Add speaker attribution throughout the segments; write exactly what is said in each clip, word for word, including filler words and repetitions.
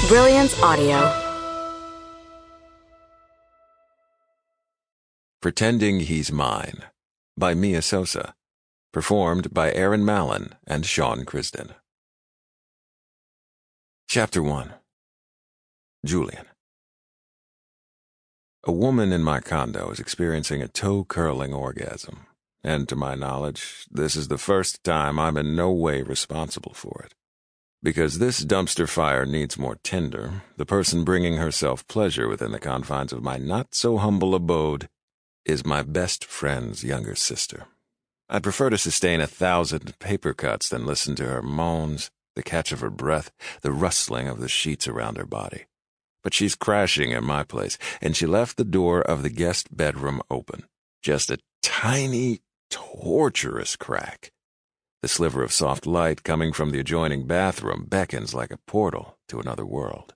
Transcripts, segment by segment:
Speaker 1: Brilliance Audio.
Speaker 2: Pretending He's Mine by Mia Sosa. Performed by Aaron Mallon and Sean Crisden. Chapter one. Julian. A woman in my condo is experiencing a toe-curling orgasm, and to my knowledge, this is the first time I'm in no way responsible for it. Because this dumpster fire needs more tinder, the person bringing herself pleasure within the confines of my not-so-humble abode is my best friend's younger sister. I'd prefer to sustain a thousand paper cuts than listen to her moans, the catch of her breath, the rustling of the sheets around her body. But she's crashing in my place, and she left the door of the guest bedroom open. Just a tiny, torturous crack. The sliver of soft light coming from the adjoining bathroom beckons like a portal to another world.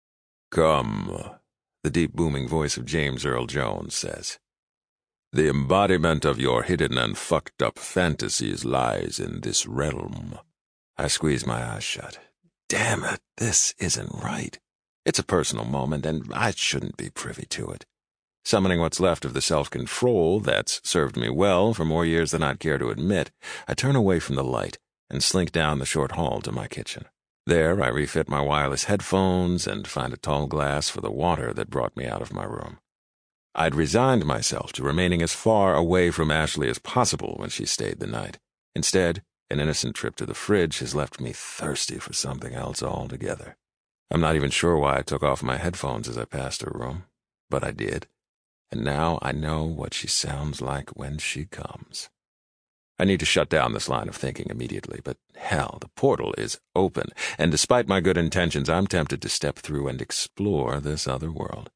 Speaker 2: "Come," the deep booming voice of James Earl Jones says. "The embodiment of your hidden and fucked up fantasies lies in this realm." I squeeze my eyes shut. Damn it, this isn't right. It's a personal moment, and I shouldn't be privy to it. Summoning what's left of the self-control that's served me well for more years than I'd care to admit, I turn away from the light and slink down the short hall to my kitchen. There, I refit my wireless headphones and find a tall glass for the water that brought me out of my room. I'd resigned myself to remaining as far away from Ashley as possible when she stayed the night. Instead, an innocent trip to the fridge has left me thirsty for something else altogether. I'm not even sure why I took off my headphones as I passed her room, but I did. And now I know what she sounds like when she comes. I need to shut down this line of thinking immediately, but hell, the portal is open, and despite my good intentions, I'm tempted to step through and explore this other world.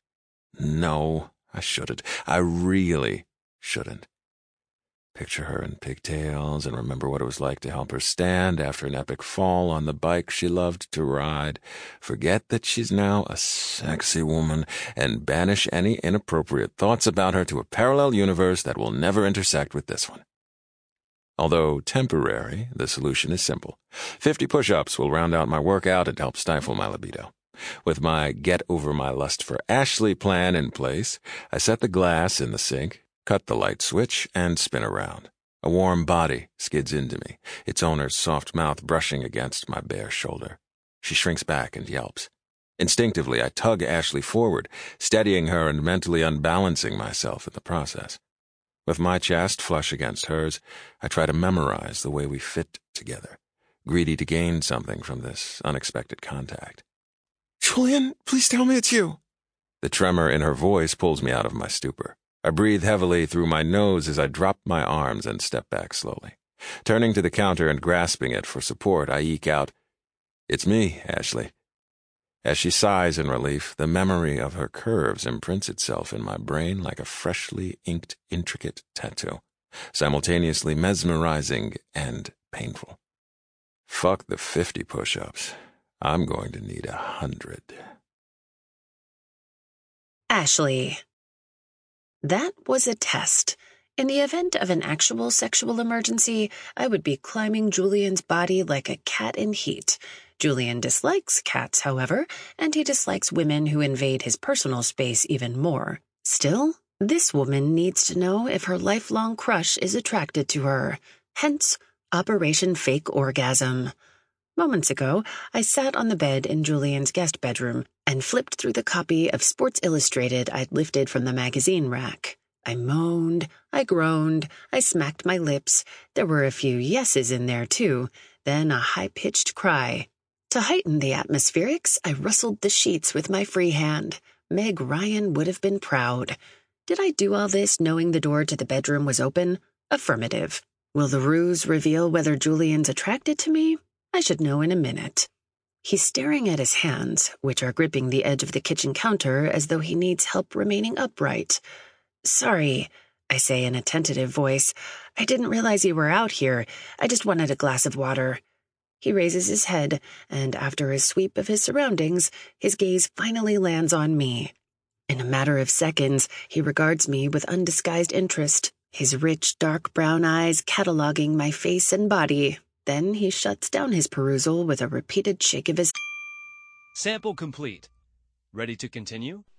Speaker 2: No, I shouldn't. I really shouldn't. Picture her in pigtails and remember what it was like to help her stand after an epic fall on the bike she loved to ride. Forget that she's now a sexy woman and banish any inappropriate thoughts about her to a parallel universe that will never intersect with this one. Although temporary, the solution is simple. Fifty push-ups will round out my workout and help stifle my libido. With my get over my lust for Ashley plan in place, I set the glass in the sink, cut the light switch, and spin around. A warm body skids into me, its owner's soft mouth brushing against my bare shoulder. She shrinks back and yelps. Instinctively, I tug Ashley forward, steadying her and mentally unbalancing myself in the process. With my chest flush against hers, I try to memorize the way we fit together, greedy to gain something from this unexpected contact. "Julian, please tell me it's you." The tremor in her voice pulls me out of my stupor. I breathe heavily through my nose as I drop my arms and step back slowly. Turning to the counter and grasping it for support, I eke out, "It's me, Ashley." As she sighs in relief, the memory of her curves imprints itself in my brain like a freshly inked, intricate tattoo, simultaneously mesmerizing and painful. Fuck the fifty push-ups. I'm going to need a hundred.
Speaker 1: Ashley. That was a test. In the event of an actual sexual emergency, I would be climbing Julian's body like a cat in heat. Julian dislikes cats, however, and he dislikes women who invade his personal space even more. Still, this woman needs to know if her lifelong crush is attracted to her. Hence, Operation Fake Orgasm. Moments ago, I sat on the bed in Julian's guest bedroom and flipped through the copy of Sports Illustrated I'd lifted from the magazine rack. I moaned, I groaned, I smacked my lips. There were a few yeses in there, too, then a high-pitched cry. To heighten the atmospherics, I rustled the sheets with my free hand. Meg Ryan would have been proud. Did I do all this knowing the door to the bedroom was open? Affirmative. Will the ruse reveal whether Julian's attracted to me? I should know in a minute. He's staring at his hands, which are gripping the edge of the kitchen counter as though he needs help remaining upright. "Sorry," I say in a tentative voice. "I didn't realize you were out here. I just wanted a glass of water." He raises his head, and after a sweep of his surroundings, his gaze finally lands on me. In a matter of seconds, he regards me with undisguised interest, his rich, dark brown eyes cataloging my face and body. Then he shuts down his perusal with a repeated shake of his...
Speaker 3: Sample complete. Ready to continue?